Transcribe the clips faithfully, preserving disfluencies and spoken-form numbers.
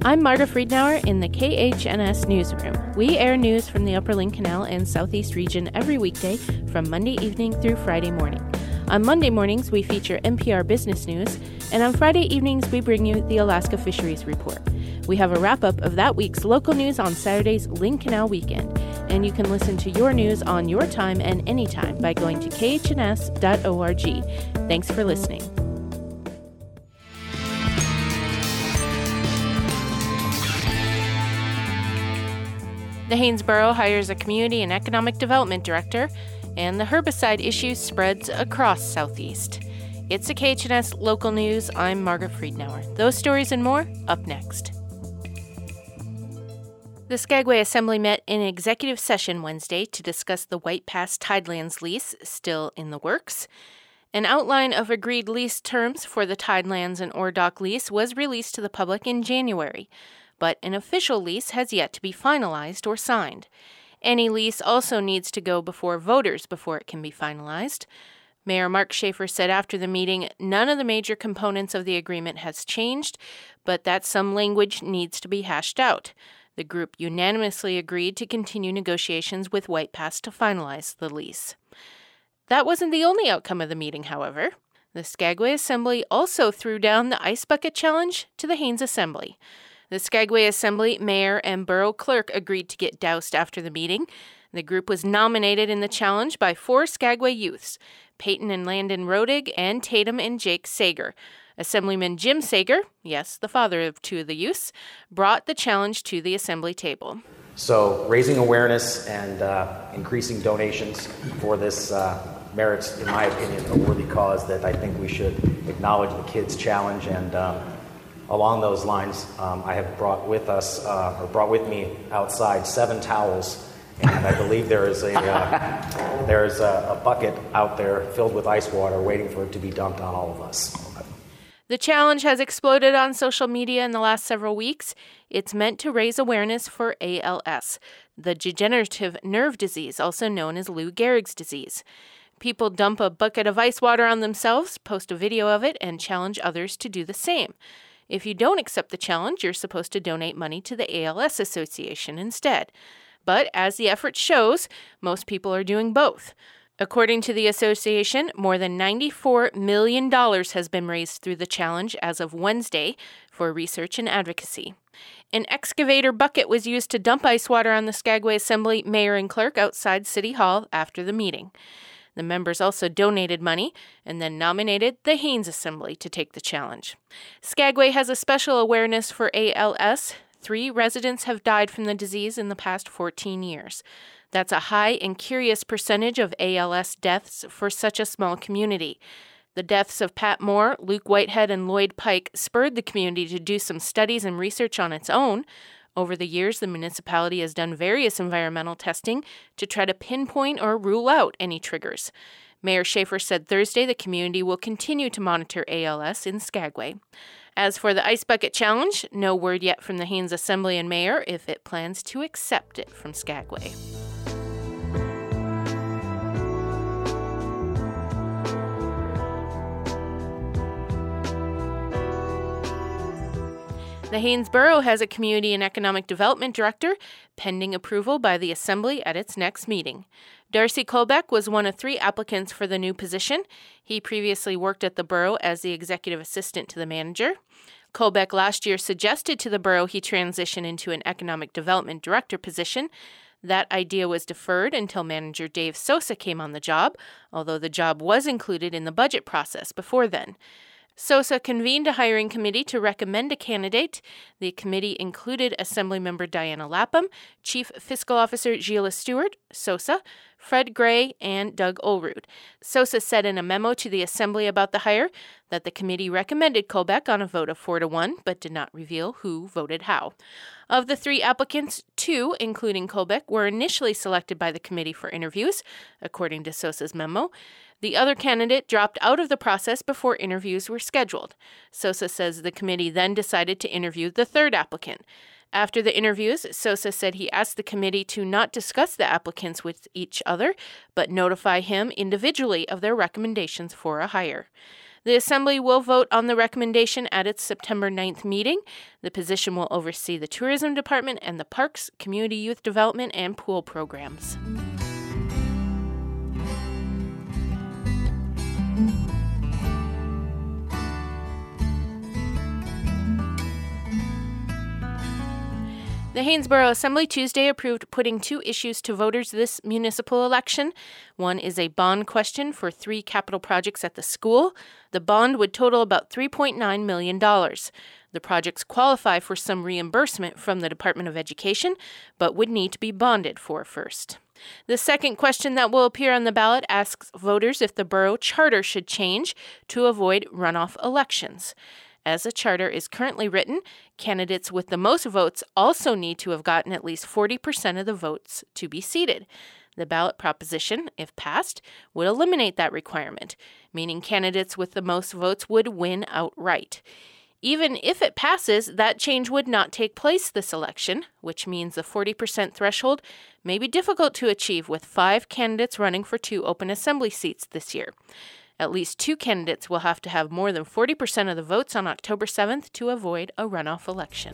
I'm Marta Friednauer in the K H N S newsroom. We air news from the Upper Lynn Canal and Southeast region every weekday from Monday evening through Friday morning. On Monday mornings, we feature N P R Business News, and on Friday evenings, we bring you the Alaska Fisheries Report. We have a wrap-up of that week's local news on Saturday's Lynn Canal Weekend, and you can listen to your news on your time and anytime by going to k h n s dot org. Thanks for listening. The Haynesboro hires a community and economic development director, and the herbicide issue spreads across Southeast. It's a K H N S local news. I'm Margaret Friednauer. Those stories and more up next. The Skagway Assembly met in executive session Wednesday to discuss the White Pass Tidelands lease, still in the works. An outline of agreed lease terms for the Tidelands and Ordock lease was released to the public in January, but an official lease has yet to be finalized or signed. Any lease also needs to go before voters before it can be finalized. Mayor Mark Schaefer said after the meeting, none of the major components of the agreement has changed, but that some language needs to be hashed out. The group unanimously agreed to continue negotiations with White Pass to finalize the lease. That wasn't the only outcome of the meeting, however. The Skagway Assembly also threw down the Ice Bucket Challenge to the Haines Assembly. The Skagway Assembly mayor and borough clerk agreed to get doused after the meeting. The group was nominated in the challenge by four Skagway youths, Peyton and Landon Rodig and Tatum and Jake Sager. Assemblyman Jim Sager, yes, the father of two of the youths, brought the challenge to the assembly table. So raising awareness and uh, increasing donations for this uh, merits, in my opinion, a worthy cause that I think we should acknowledge the kids' challenge. And um, along those lines, um, I have brought with us, uh, or brought with me outside, seven towels. And I believe there is a uh, there is a, a bucket out there filled with ice water waiting for it to be dumped on all of us. The challenge has exploded on social media in the last several weeks. It's meant to raise awareness for A L S, the degenerative nerve disease, also known as Lou Gehrig's disease. People dump a bucket of ice water on themselves, post a video of it, and challenge others to do the same. If you don't accept the challenge, you're supposed to donate money to the A L S Association instead. But as the effort shows, most people are doing both. According to the association, more than ninety-four million dollars has been raised through the challenge as of Wednesday for research and advocacy. An excavator bucket was used to dump ice water on the Skagway Assembly mayor and clerk outside City Hall after the meeting. The members also donated money and then nominated the Haines Assembly to take the challenge. Skagway has a special awareness for A L S. Three residents have died from the disease in the past fourteen years. That's a high and curious percentage of A L S deaths for such a small community. The deaths of Pat Moore, Luke Whitehead, and Lloyd Pike spurred the community to do some studies and research on its own. Over the years, the municipality has done various environmental testing to try to pinpoint or rule out any triggers. Mayor Schaefer said Thursday the community will continue to monitor A L S in Skagway. As for the Ice Bucket Challenge, no word yet from the Haines Assembly and Mayor if it plans to accept it from Skagway. The Haynesboro has a community and economic development director, pending approval by the Assembly at its next meeting. Darcy Kolbeck was one of three applicants for the new position. He previously worked at the borough as the executive assistant to the manager. Kolbeck last year suggested to the borough he transition into an economic development director position. That idea was deferred until manager Dave Sosa came on the job, although the job was included in the budget process before then. Sosa convened a hiring committee to recommend a candidate. The committee included Assemblymember Diana Lapham, Chief Fiscal Officer Sheila Stewart, Sosa, Fred Gray, and Doug Olrud. Sosa said in a memo to the Assembly about the hire that the committee recommended Kolbeck on a vote of four to one, but did not reveal who voted how. Of the three applicants, two, including Kolbeck, were initially selected by the committee for interviews, according to Sosa's memo. The other candidate dropped out of the process before interviews were scheduled. Sosa says the committee then decided to interview the third applicant. After the interviews, Sosa said he asked the committee to not discuss the applicants with each other, but notify him individually of their recommendations for a hire. The Assembly will vote on the recommendation at its September ninth meeting. The position will oversee the Tourism Department and the Parks, Community Youth Development, and Pool programs. The Haynesboro Assembly Tuesday approved putting two issues to voters this municipal election. One is a bond question for three capital projects at the school. The bond would total about three point nine million dollars. The projects qualify for some reimbursement from the Department of Education, but would need to be bonded for first. The second question that will appear on the ballot asks voters if the borough charter should change to avoid runoff elections. As the charter is currently written, candidates with the most votes also need to have gotten at least forty percent of the votes to be seated. The ballot proposition, if passed, would eliminate that requirement, meaning candidates with the most votes would win outright. Even if it passes, that change would not take place this election, which means the forty percent threshold may be difficult to achieve with five candidates running for two open assembly seats this year. At least two candidates will have to have more than forty percent of the votes on October seventh to avoid a runoff election.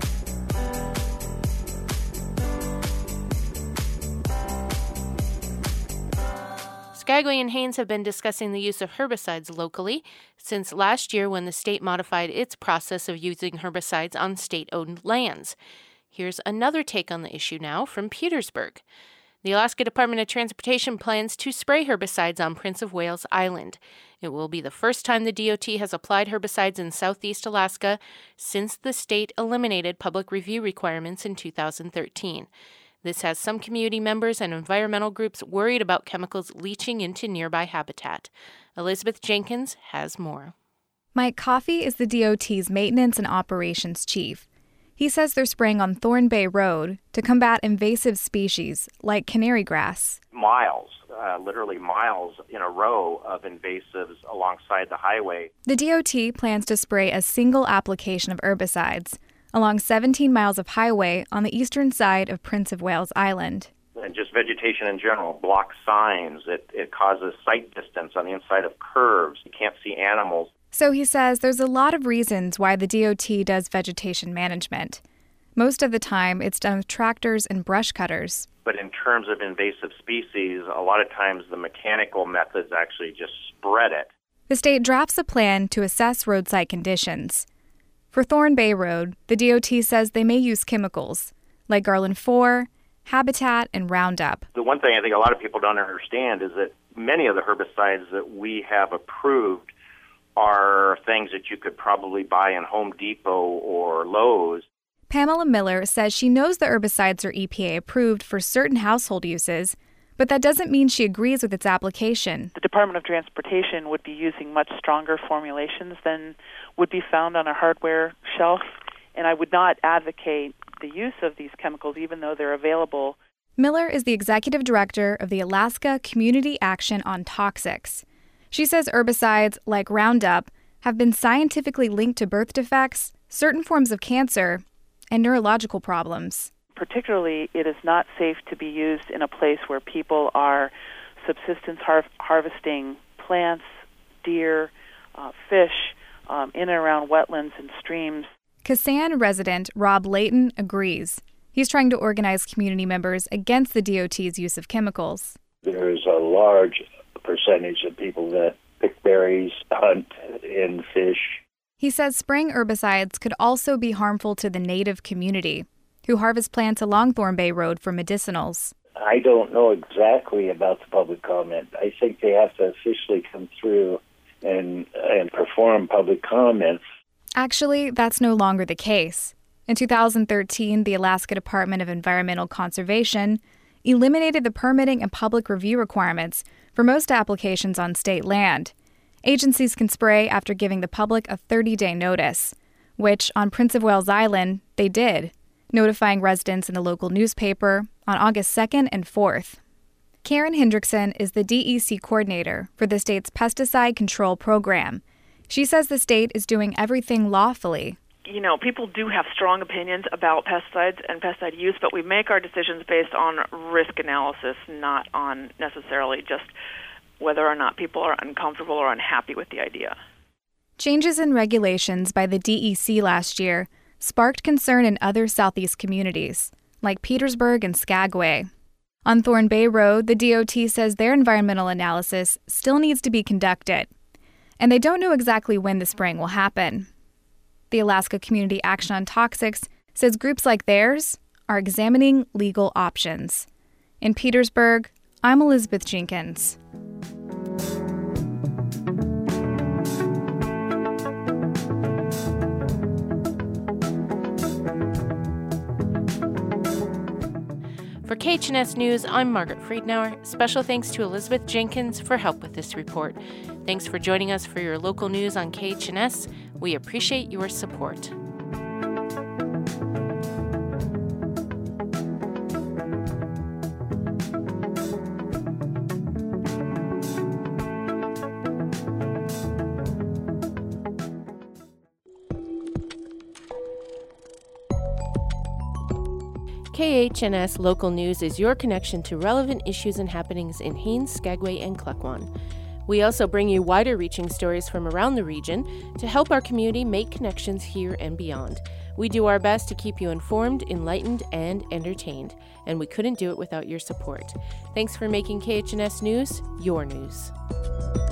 Skagway and Haines have been discussing the use of herbicides locally since last year when the state modified its process of using herbicides on state-owned lands. Here's another take on the issue now from Petersburg. The Alaska Department of Transportation plans to spray herbicides on Prince of Wales Island. It will be the first time the D O T has applied herbicides in southeast Alaska since the state eliminated public review requirements in two thousand thirteen. This has some community members and environmental groups worried about chemicals leaching into nearby habitat. Elizabeth Jenkins has more. Mike Coffey is the D O T's maintenance and operations chief. He says they're spraying on Thorn Bay Road to combat invasive species like canary grass. Miles, uh, literally miles in a row of invasives alongside the highway. The D O T plans to spray a single application of herbicides along seventeen miles of highway on the eastern side of Prince of Wales Island. And just vegetation in general, block signs. It, it causes sight distance on the inside of curves. You can't see animals. So he says there's a lot of reasons why the D O T does vegetation management. Most of the time, it's done with tractors and brush cutters. But in terms of invasive species, a lot of times the mechanical methods actually just spread it. The state drafts a plan to assess roadside conditions. For Thorn Bay Road, the D O T says they may use chemicals, like Garland four, Habitat, and Roundup. The one thing I think a lot of people don't understand is that many of the herbicides that we have approved are things that you could probably buy in Home Depot or Lowe's. Pamela Miller says she knows the herbicides are E P A approved for certain household uses, but that doesn't mean she agrees with its application. The Department of Transportation would be using much stronger formulations than would be found on a hardware shelf, and I would not advocate the use of these chemicals even though they're available. Miller is the executive director of the Alaska Community Action on Toxics. She says herbicides, like Roundup, have been scientifically linked to birth defects, certain forms of cancer, and neurological problems. Particularly, it is not safe to be used in a place where people are subsistence har- harvesting plants, deer, uh, fish, um, in and around wetlands and streams. Kassan resident Rob Layton agrees. He's trying to organize community members against the D O T's use of chemicals. There's a large percentage of people that pick berries, hunt, and fish. He says spraying herbicides could also be harmful to the native community, who harvest plants along Thorn Bay Road for medicinals. I don't know exactly about the public comment. I think they have to officially come through and and perform public comments. Actually, that's no longer the case. In two thousand thirteen, the Alaska Department of Environmental Conservation eliminated the permitting and public review requirements for most applications on state land. Agencies can spray after giving the public a thirty-day notice, which on Prince of Wales Island, they did, notifying residents in the local newspaper on August second and fourth. Karen Hendrickson is the D E C coordinator for the state's pesticide control program. She says the state is doing everything lawfully. You know, people do have strong opinions about pesticides and pesticide use, but we make our decisions based on risk analysis, not on necessarily just whether or not people are uncomfortable or unhappy with the idea. Changes in regulations by the D E C last year sparked concern in other Southeast communities, like Petersburg and Skagway. On Thorn Bay Road, the D O T says their environmental analysis still needs to be conducted, and they don't know exactly when the spraying will happen. The Alaska Community Action on Toxics says groups like theirs are examining legal options. In Petersburg, I'm Elizabeth Jenkins. For K H N S News, I'm Margaret Friedenauer. Special thanks to Elizabeth Jenkins for help with this report. Thanks for joining us for your local news on K H N S. We appreciate your support. K H N S Local News is your connection to relevant issues and happenings in Haines, Skagway, and Klukwan. We also bring you wider-reaching stories from around the region to help our community make connections here and beyond. We do our best to keep you informed, enlightened, and entertained, and we couldn't do it without your support. Thanks for making K H N S News your news.